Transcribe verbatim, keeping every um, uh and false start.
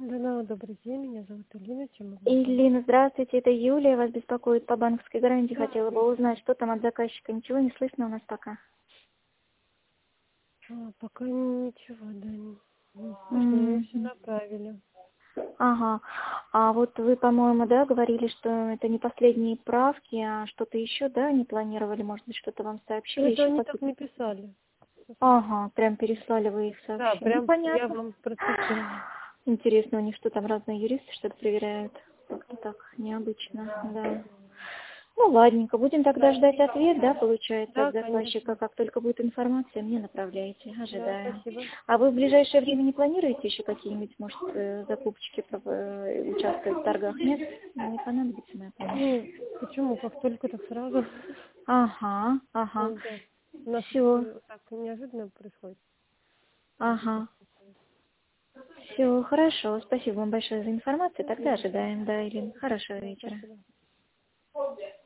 Да, добрый день, меня зовут Элина, чем могу помочь? Ирина, здравствуйте, это Юлия, вас беспокоит по банковской гарантии. Да, Хотела бы да. узнать, что там от заказчика. Ничего не слышно у нас пока. А, пока ничего, да, не, не слышно, мне все Мгм. направили. Ага. А вот вы, по-моему, да, говорили, что это не последние правки, а что-то еще, да, не планировали? Может быть, что-то вам Ну, сообщили это еще они так какие-то? не писали. Ага, прям переслали вы их Да, сообщения. Ну, прям я понятно. вам процитирую. Интересно, у них что там, разные юристы что-то проверяют? Как-то так необычно, да. Ну, ладненько, будем тогда ждать ответ, да, получается, Да, от заказчика. конечно. Как только будет информация, мне направляйте, Да, ожидаем. спасибо. А вы в ближайшее время не планируете еще какие-нибудь, может, э, закупочки, э, участвовать в торгах? Нет? Не понадобится моя помощь. Ну, почему? Как только, так сразу. Ага, ага. Ну, да. У нас Все, э, так неожиданно происходит. ага. Все, хорошо. Спасибо вам большое за информацию. Тогда ожидаем, да, Ирина. Хорошего Да, вечера. спасибо.